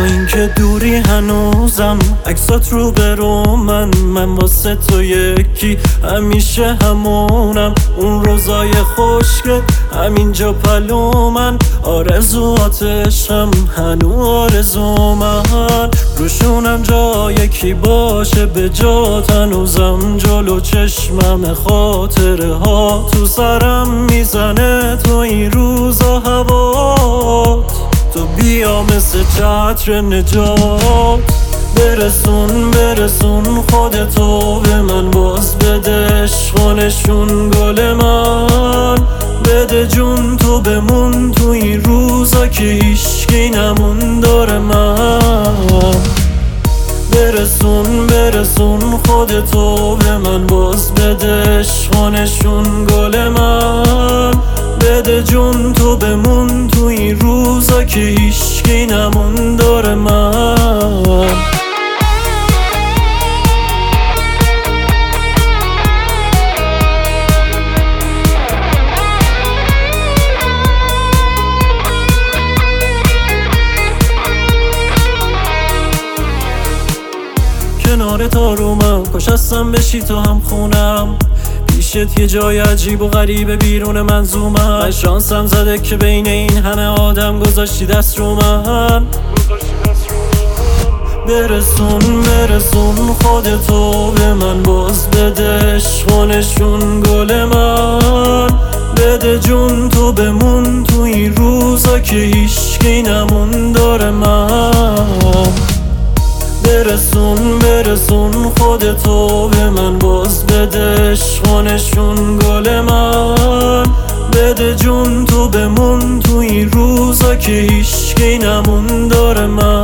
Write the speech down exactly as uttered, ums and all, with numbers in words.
اینکه دوری هنوزم عکسات رو برو من من واسه تو یکی همیشه همونم. اون روزای خشک همینجا پلو من آرزواتشم هنو آرزو من. روشونم جای کی باشه به جات هنوزم جلو چشمم خاطره ها تو سرم میزنه تو این روزا هوات. تو بیا مثل چتر نجات برسون برسون خودتو به من باز بده عشقانشون گل من. بده جون تو بمون تو این روزا که هیچکی نمون داره من. برسون برسون خودتو به من باز بده عشقانشون گل من. بده جون تو بمون تو این روزا که هیچکی نمون داره من. کنار تارومم کاش هستم بشی تو هم خونم پیشت یه جای عجیب و غریب بیرون منظومم. من شانسم زده که بین این همه آدم گذاشتی دست رو من. برسون برسون خودتو به من باز بده عشقانشون گل من. بده جون تو بمون تو این روزا که هیچکی نمون داره من. برسون برسون خودتو به من باز بده عشقانشون گل من. بده جون تو بمون تو این روزا که هیچکی نمون داره من.